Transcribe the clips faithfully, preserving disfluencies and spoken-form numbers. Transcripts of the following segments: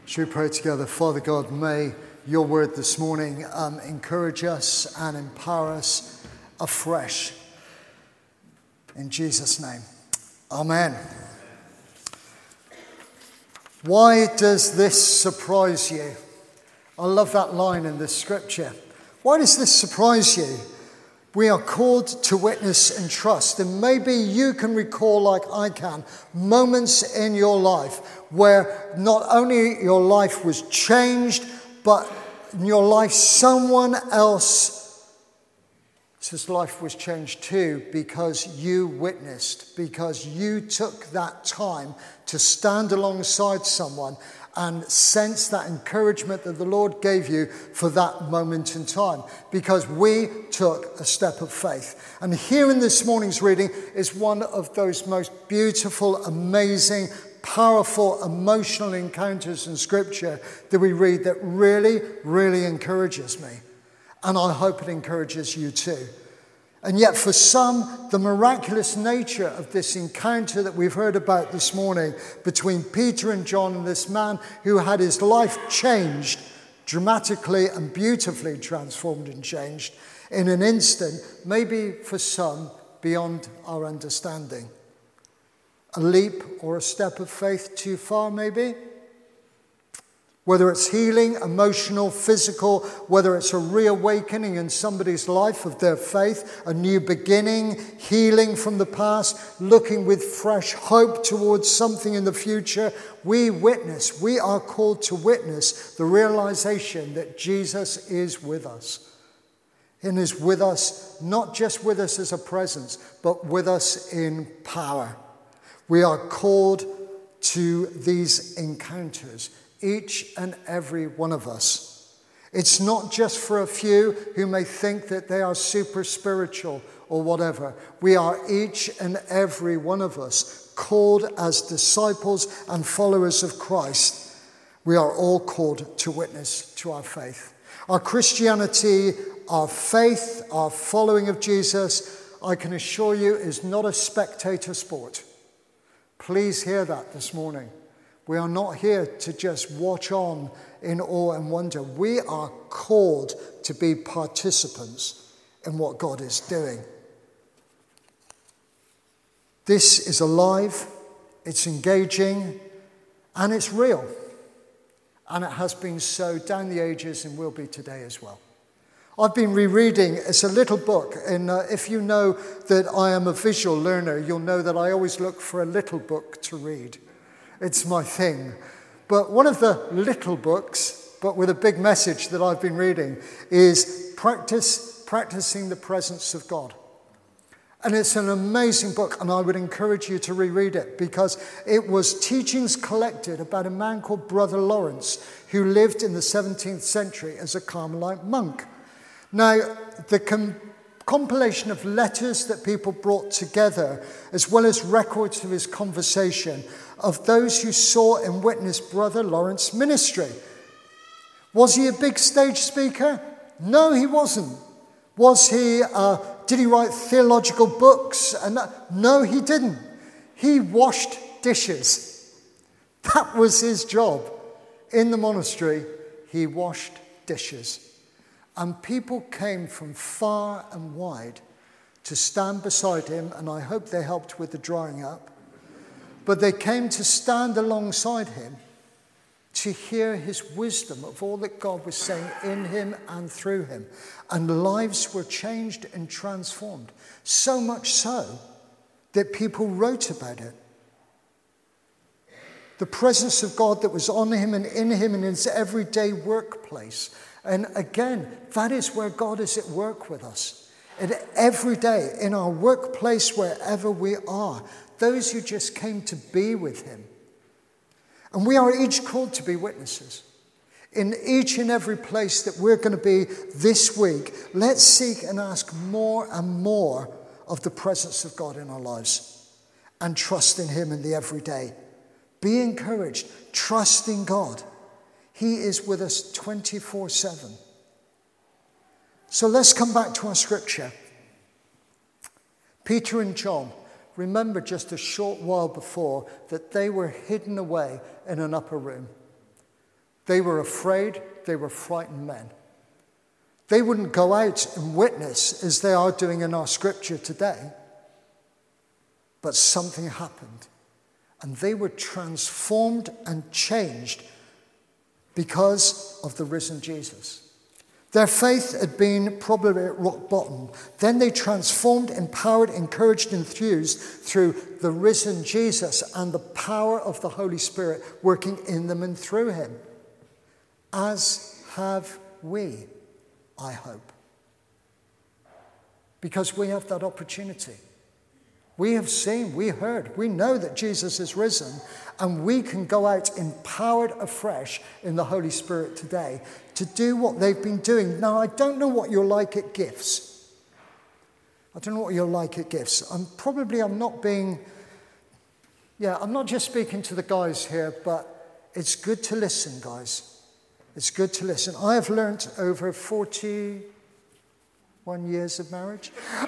Should we pray together? Father God, may your word this morning um, encourage us and empower us afresh. In Jesus' name, amen. Why does this surprise you? I love that line in the scripture. Why does this surprise you? We are called to witness and trust. And maybe you can recall, like I can, moments in your life where not only your life was changed, but in your life someone else's life was changed too, because you witnessed, because you took that time to stand alongside someone and sense that encouragement that the Lord gave you for that moment in time, because we took a step of faith. And here in this morning's reading is one of those most beautiful, amazing, powerful, emotional encounters in Scripture that we read that really, really encourages me. And I hope it encourages you too. And yet for some, the miraculous nature of this encounter that we've heard about this morning between Peter and John and this man who had his life changed, dramatically and beautifully transformed and changed in an instant, maybe for some beyond our understanding. A leap or a step of faith too far, maybe? Whether it's healing, emotional, physical, whether it's a reawakening in somebody's life of their faith, a new beginning, healing from the past, looking with fresh hope towards something in the future, we witness, we are called to witness the realization that Jesus is with us. And is with us, not just with us as a presence, but with us in power. We are called to these encounters, each and every one of us. It's not just for a few who may think that they are super spiritual or whatever. We are each and every one of us called as disciples and followers of Christ. We are all called to witness to our faith. Our Christianity, our faith, our following of Jesus, I can assure you, is not a spectator sport. Please hear that this morning. We are not here to just watch on in awe and wonder. We are called to be participants in what God is doing. This is alive, it's engaging, and it's real. And it has been so down the ages and will be today as well. I've been rereading, it's a little book, and uh, if you know that I am a visual learner, you'll know that I always look for a little book to read. It's my thing. But one of the little books, but with a big message that I've been reading, is Practice Practicing the Presence of God. And it's an amazing book, and I would encourage you to reread it, because it was teachings collected about a man called Brother Lawrence, who lived in the seventeenth century as a Carmelite monk. Now, the com- compilation of letters that people brought together, as well as records of his conversation, of those who saw and witnessed Brother Lawrence's ministry. Was he a big stage speaker? No, he wasn't. Was he, uh, did he write theological books? And that? No, he didn't. He washed dishes. That was his job. In the monastery, he washed dishes. And people came from far and wide to stand beside him, and I hope they helped with the drying up. But they came to stand alongside him to hear his wisdom of all that God was saying in him and through him. And lives were changed and transformed. So much so that people wrote about it. The presence of God that was on him and in him in his everyday workplace. And again, that is where God is at work with us. And every day, in our workplace, wherever we are, those who just came to be with him. And we are each called to be witnesses. In each and every place that we're going to be this week, let's seek and ask more and more of the presence of God in our lives. And trust in him in the everyday. Be encouraged. Trust in God. He is with us twenty-four seven. So let's come back to our scripture. Peter and John, remember just a short while before that they were hidden away in an upper room. They were afraid. They were frightened men. They wouldn't go out and witness as they are doing in our scripture today. But something happened. And they were transformed and changed because of the risen Jesus. Their faith had been probably at rock bottom. Then they transformed, empowered, encouraged, enthused through the risen Jesus and the power of the Holy Spirit working in them and through him. As have we, I hope. Because we have that opportunity. We have seen, we heard, we know that Jesus is risen, and we can go out empowered afresh in the Holy Spirit today to do what they've been doing. Now, I don't know what you're like at gifts. I don't know what you're like at gifts. I'm probably, I'm not being, yeah, I'm not just speaking to the guys here, but it's good to listen, guys. It's good to listen. I have learnt over forty-one years of marriage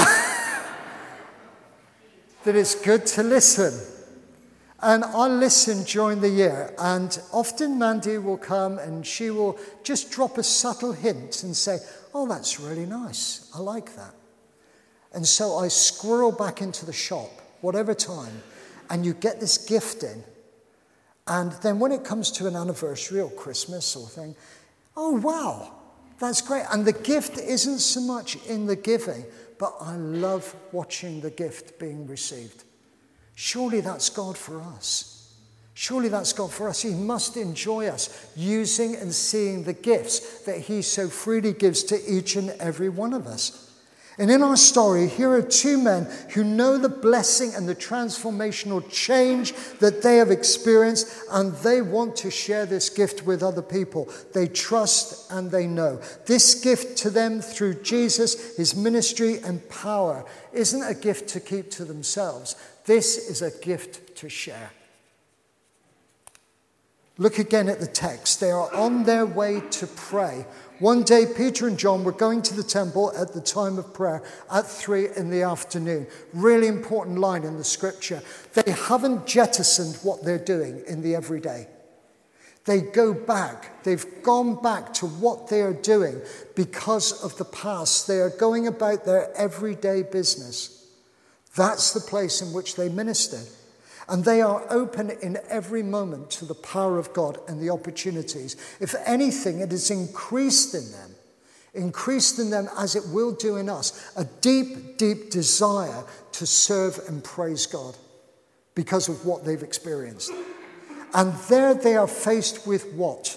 that it's good to listen. And I listen during the year, and often Mandy will come and she will just drop a subtle hint and say, oh, that's really nice. I like that. And so I squirrel back into the shop, whatever time, and you get this gift in. And then when it comes to an anniversary or Christmas or thing, oh, wow, that's great. And the gift isn't so much in the giving, but I love watching the gift being received. Surely that's God for us. Surely that's God for us. He must enjoy us using and seeing the gifts that he so freely gives to each and every one of us. And in our story, here are two men who know the blessing and the transformational change that they have experienced, and they want to share this gift with other people. They trust and they know. This gift to them through Jesus, his ministry and power, isn't a gift to keep to themselves. This is a gift to share. Look again at the text. They are on their way to pray. One day, Peter and John were going to the temple at the time of prayer at three in the afternoon. Really important line in the scripture. They haven't jettisoned what they're doing in the everyday. They go back. They've gone back to what they are doing because of the past. They are going about their everyday business. That's the place in which they ministered. And they are open in every moment to the power of God and the opportunities. If anything, it has increased in them, increased in them as it will do in us, a deep, deep desire to serve and praise God because of what they've experienced. And there they are faced with what?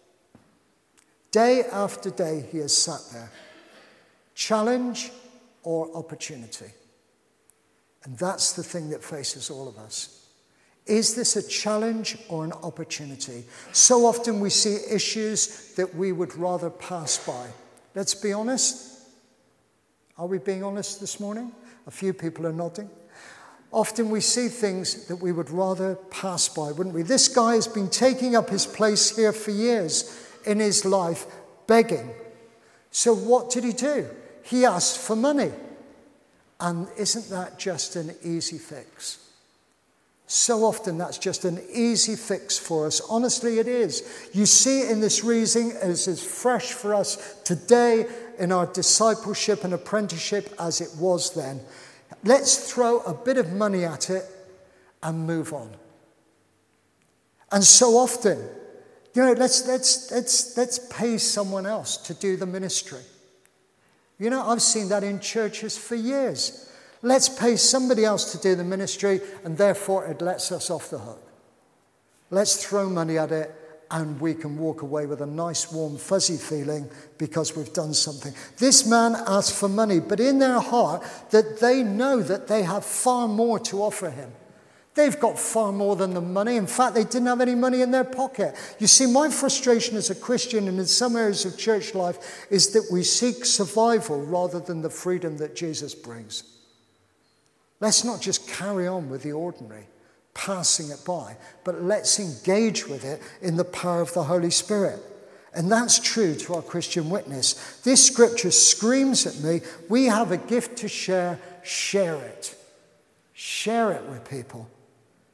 Day after day he has sat there. Challenge or opportunity. And that's the thing that faces all of us. Is this a challenge or an opportunity? So often we see issues that we would rather pass by. Let's be honest. Are we being honest this morning? A few people are nodding. Often we see things that we would rather pass by, wouldn't we? This guy has been taking up his place here for years in his life, begging. So what did he do? He asked for money. And isn't that just an easy fix? So often that's just an easy fix for us. Honestly, it is. You see in this reasoning as is fresh for us today in our discipleship and apprenticeship as it was then. Let's throw a bit of money at it and move on. And so often, you know, let's let's let's let's pay someone else to do the ministry. You know, I've seen that in churches for years. Let's pay somebody else to do the ministry, and therefore it lets us off the hook. Let's throw money at it, and we can walk away with a nice, warm, fuzzy feeling because we've done something. This man asked for money, but in their heart, that they know that they have far more to offer him. They've got far more than the money. In fact, they didn't have any money in their pocket. You see, my frustration as a Christian and in some areas of church life is that we seek survival rather than the freedom that Jesus brings. Let's not just carry on with the ordinary, passing it by, but let's engage with it in the power of the Holy Spirit. And that's true to our Christian witness. This scripture screams at me, we have a gift to share, share it. Share it with people.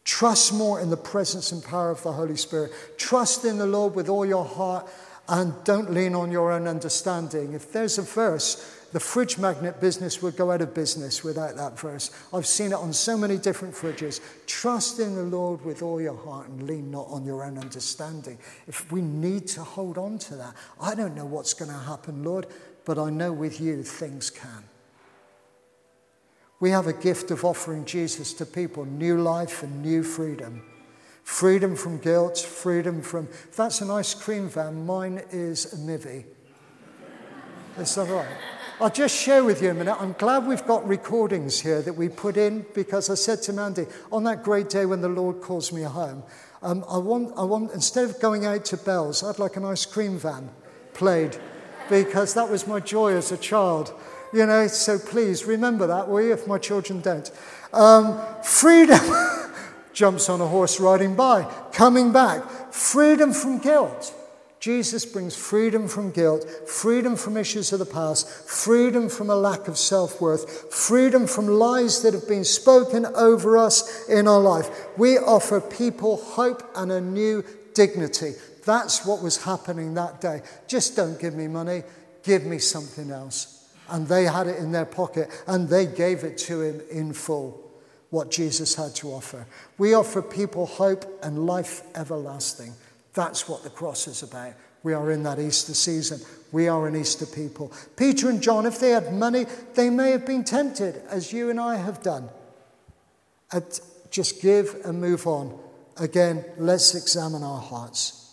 Trust more in the presence and power of the Holy Spirit. Trust in the Lord with all your heart and don't lean on your own understanding. If there's a verse, the fridge magnet business would go out of business without that verse. I've seen it on so many different fridges. Trust in the Lord with all your heart and lean not on your own understanding. If we need to hold on to that, I don't know what's going to happen, Lord, but I know with you things can. We have a gift of offering Jesus to people, new life and new freedom. Freedom from guilt, freedom from... If that's an ice cream van, mine is a Mivvy. Is that right? I'll just share with you a minute. I'm glad we've got recordings here that we put in, because I said to Mandy, on that great day when the Lord calls me home, um, I want, I want, instead of going out to Bell's, I'd like an ice cream van played, because that was my joy as a child. You know, so please remember that, will you, if my children don't. Um, freedom jumps on a horse riding by, coming back. Freedom from guilt. Jesus brings freedom from guilt, freedom from issues of the past, freedom from a lack of self-worth, freedom from lies that have been spoken over us in our life. We offer people hope and a new dignity. That's what was happening that day. Just don't give me money, give me something else. And they had it in their pocket, and they gave it to him in full, what Jesus had to offer. We offer people hope and life everlasting. That's what the cross is about. We are in that Easter season. We are an Easter people. Peter and John, if they had money, they may have been tempted, as you and I have done. At just give and move on. Again, let's examine our hearts.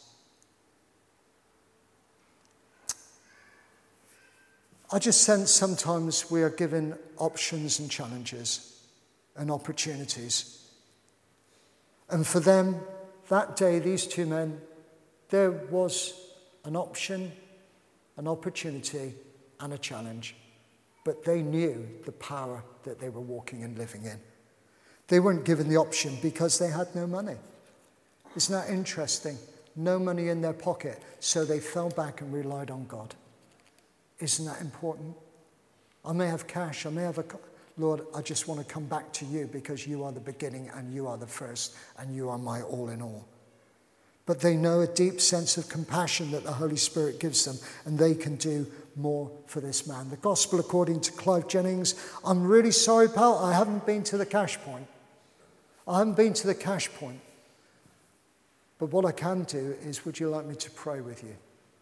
I just sense sometimes we are given options and challenges and opportunities. And for them, that day, these two men, there was an option, an opportunity, and a challenge. But they knew the power that they were walking and living in. They weren't given the option because they had no money. Isn't that interesting? No money in their pocket, so they fell back and relied on God. Isn't that important? I may have cash, I may have a... Lord, I just want to come back to you because you are the beginning and you are the first and you are my all in all. But they know a deep sense of compassion that the Holy Spirit gives them, and they can do more for this man. The gospel according to Clive Jennings. I'm really sorry, pal, I haven't been to the cash point. I haven't been to the cash point. But what I can do is, would you like me to pray with you?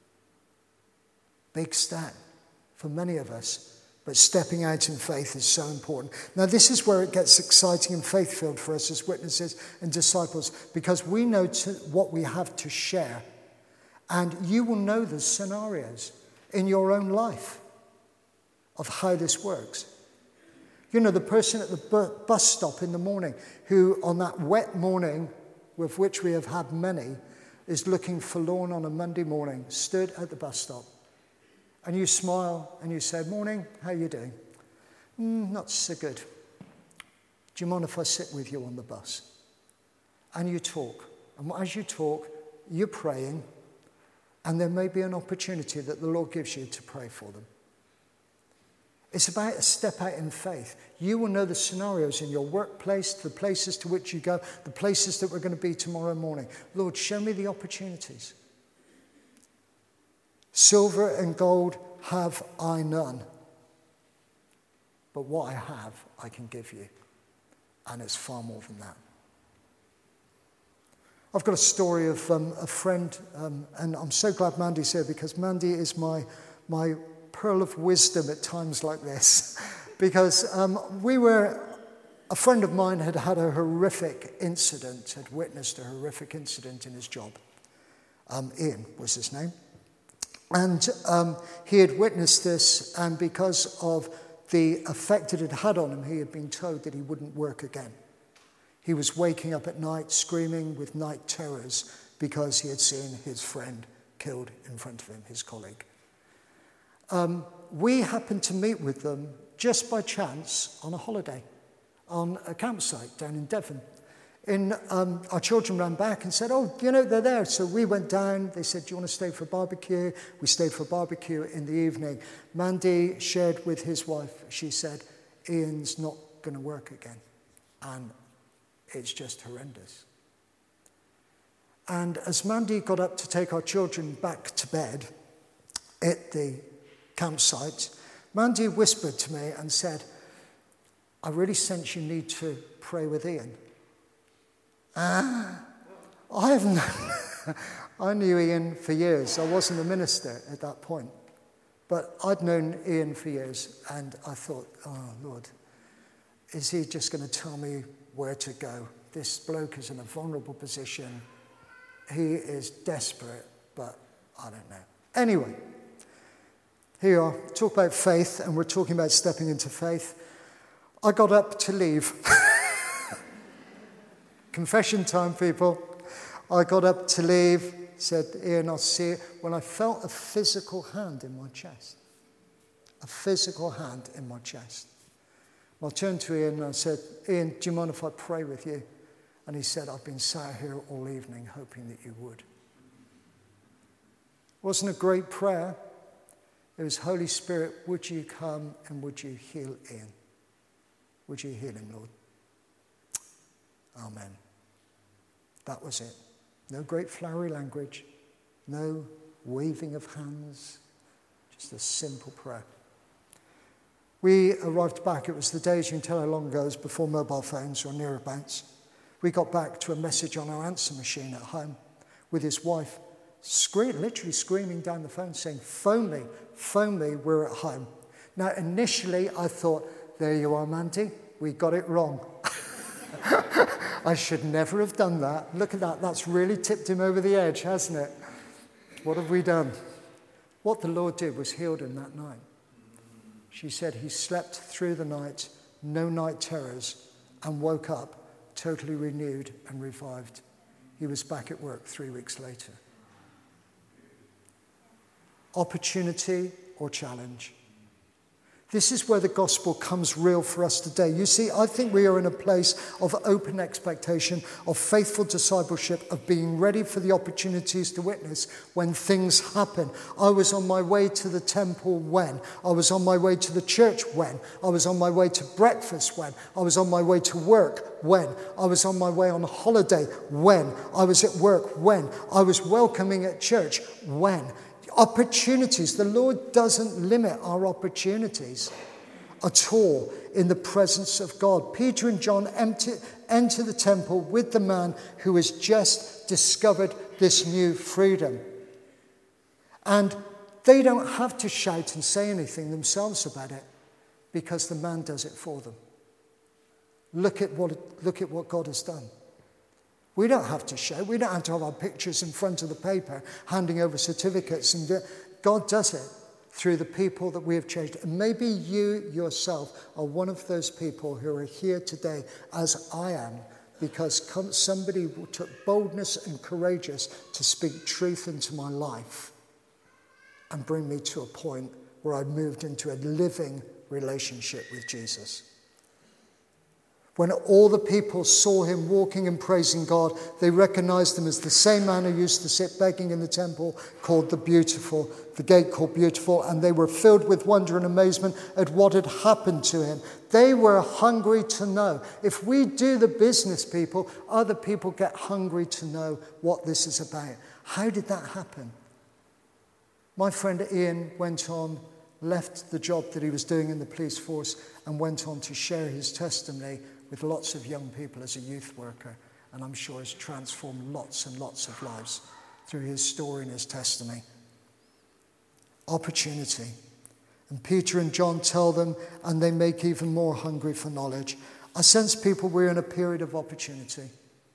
Big step for many of us. But stepping out in faith is so important. Now, this is where it gets exciting and faith-filled for us as witnesses and disciples, because we know to, what we have to share. And you will know the scenarios in your own life of how this works. You know, the person at the bu- bus stop in the morning who, on that wet morning, with which we have had many, is looking forlorn on a Monday morning, stood at the bus stop. And you smile and you say, morning, how are you doing? Mm, not so good. Do you mind if I sit with you on the bus? And you talk. And as you talk, you're praying, and there may be an opportunity that the Lord gives you to pray for them. It's about a step out in faith. You will know the scenarios in your workplace, the places to which you go, the places that we're going to be tomorrow morning. Lord, show me the opportunities. Silver and gold have I none. But what I have, I can give you. And it's far more than that. I've got a story of um, a friend, um, and I'm so glad Mandy's here, because Mandy is my, my pearl of wisdom at times like this. Because um, we were, a friend of mine had had a horrific incident, had witnessed a horrific incident in his job. Um, Ian was his name. And um, he had witnessed this, and because of the effect it had had on him, he had been told that he wouldn't work again. He was waking up at night screaming with night terrors because he had seen his friend killed in front of him, his colleague. Um, we happened to meet with them just by chance on a holiday, on a campsite down in Devon. In, um, our children ran back and said, oh, you know, they're there. So we went down. They said, do you want to stay for a barbecue? We stayed for a barbecue in the evening. Mandy shared with his wife. She said, Ian's not going to work again. And It's just horrendous. And as Mandy got up to take our children back to bed at the campsite, Mandy whispered to me and said, I really sense you need to pray with Ian. Ah, I have known, I knew Ian for years. I wasn't a minister at that point. But I'd known Ian for years, and I thought, oh, Lord, is he just going to tell me where to go? This bloke is in a vulnerable position. He is desperate, but I don't know. Anyway, here you are. Talk about faith, and we're talking about stepping into faith. I got up to leave. Confession time, people. I got up to leave. Said, Ian, I'll see you. When I felt a physical hand in my chest. A physical hand in my chest. I turned to Ian and I said, Ian, do you mind if I pray with you? And he said, I've been sat here all evening hoping that you would. It wasn't a great prayer. It was, Holy Spirit, would you come and would you heal Ian? Would you heal him, Lord? Amen. That was it. No great flowery language, no waving of hands, just a simple prayer. We arrived back, it was the days, you can tell how long ago, it was before mobile phones or nearabouts. We got back to a message on our answer machine at home with his wife, scream, literally screaming down the phone saying, phone me, phone me, we're at home. Now initially I thought, there you are, Mandy, we got it wrong. I should never have done that. Look at that. That's really tipped him over the edge, hasn't it? What have we done? What the Lord did was healed him that night. She said he slept through the night, no night terrors, and woke up totally renewed and revived. He was back at work three weeks later. Opportunity or challenge? This is where the gospel comes real for us today. You see, I think we are in a place of open expectation, of faithful discipleship, of being ready for the opportunities to witness when things happen. I was on my way to the temple when? I was on my way to the church when? I was on my way to breakfast when? I was on my way to work when? I was on my way on holiday when? I was at work when? I was welcoming at church when? Opportunities. The Lord doesn't limit our opportunities at all in the presence of God. Peter and John enter, enter the temple with the man who has just discovered this new freedom. And they don't have to shout and say anything themselves about it because the man does it for them. Look at what, look at what God has done. We don't have to show. We don't have to have our pictures in front of the paper, handing over certificates. And God does it through the people that we have changed. And maybe you yourself are one of those people who are here today, as I am, because somebody took boldness and courageous to speak truth into my life and bring me to a point where I moved into a living relationship with Jesus. When all the people saw him walking and praising God, they recognized him as the same man who used to sit begging in the temple called the Beautiful, the gate called Beautiful, and they were filled with wonder and amazement at what had happened to him. They were hungry to know. If we do the business, people, other people get hungry to know what this is about. How did that happen? My friend Ian went on, left the job that he was doing in the police force and went on to share his testimony with lots of young people as a youth worker, and I'm sure has transformed lots and lots of lives through his story and his testimony. Opportunity. And Peter and John tell them, and they make even more hungry for knowledge. I sense, people, we're in a period of opportunity.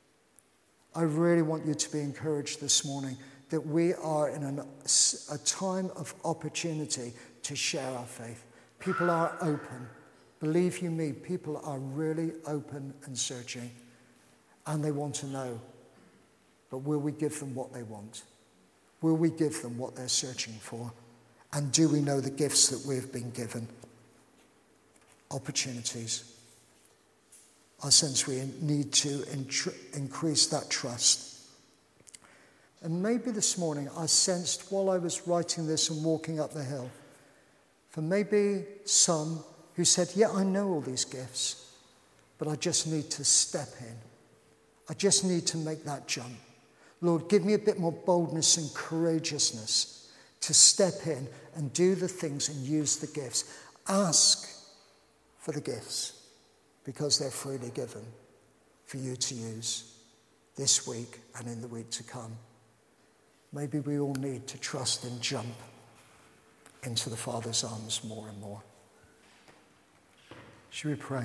I really want you to be encouraged this morning that we are in an, a time of opportunity to share our faith. People are open. Believe you me, people are really open and searching, and they want to know. But will we give them what they want? Will we give them what they're searching for? And do we know the gifts that we've been given? Opportunities. I sense we need to intr- increase that trust. And maybe this morning I sensed while I was writing this and walking up the hill, for maybe some who said, yeah, I know all these gifts, but I just need to step in I just need to make that jump. Lord, give me a bit more boldness and courageousness to step in and do the things and use the gifts. Ask for the gifts because they're freely given for you to use this week and in the week to come. Maybe we all need to trust and jump into the Father's arms more and more. Should we pray?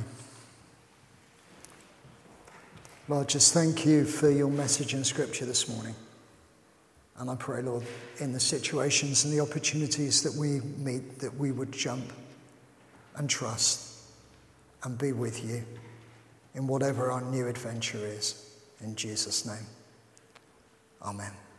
Lord, just thank you for your message in Scripture this morning. And I pray, Lord, in the situations and the opportunities that we meet, that we would jump and trust and be with you in whatever our new adventure is. In Jesus' name, amen.